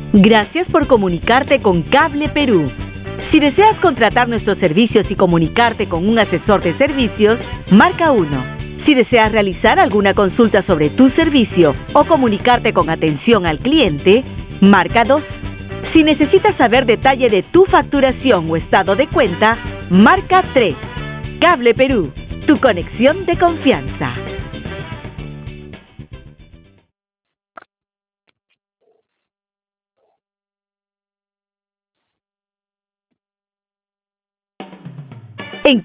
Gracias por comunicarte con Cable Perú. Si deseas contratar nuestros servicios y comunicarte con un asesor de servicios, marca 1. Si deseas realizar alguna consulta sobre tu servicio o comunicarte con atención al cliente, marca 2. Si necesitas saber detalle de tu facturación o estado de cuenta, marca 3. Cable Perú, tu conexión de confianza.